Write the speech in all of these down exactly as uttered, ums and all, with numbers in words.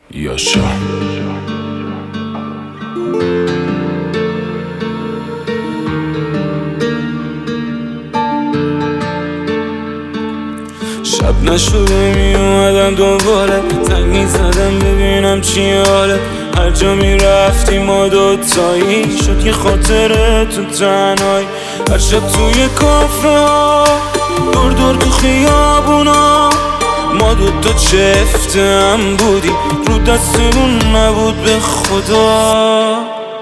یاشا شب نشده می اومدم دوباره زنگ می زدم ببینم چی حاله. هر جا می رفتی ما دوتایی شد یه خاطره تو تنهایی. هر شب توی کافه ها دور دور تو خیابونا ما دوتا چفته هم بودی رو دستمون نبود به خدا.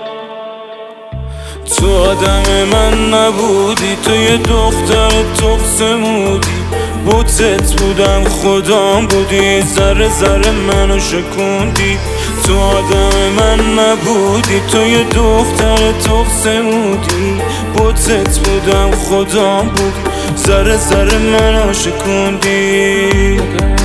تو آدم من نبودی تو یه دختر تخسمودی بوتت بودم خدام بودی ذره ذره منو شکوندی. تو آدم من نبودی تو یه دختر تخسمودی بوتت بودم خدام بودی ذره ذره منو شکوندی.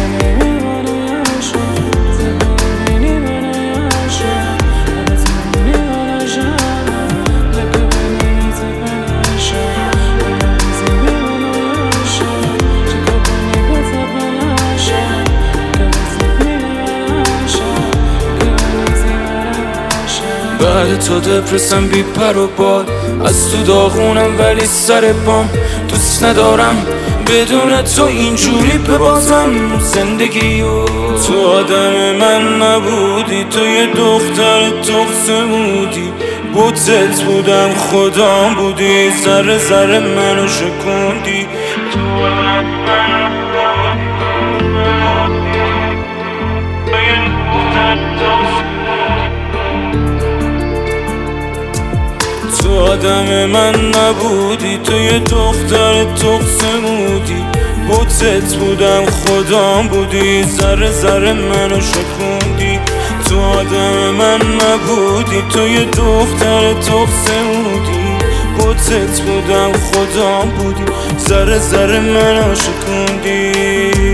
بعد تو دپرسم بی پر و بال از تو داغونم ولی سر پام دوست ندارم بدون تو اینجوری ببازم زندگیو. تو آدم من نبودی تو یه دختر تخسمودی بوتت بودم خدام بودی ذره ذره منو شکوندی. تو آدم من تو آدم من نبودی تو یه دختر تخسمودی بوتت بودم خدام بودی ذره ذره منو شکوندی. تو آدم من نبودی تو یه دختر تخسمودی بوتت بودم خدام بودی ذره ذره منو شکوندی.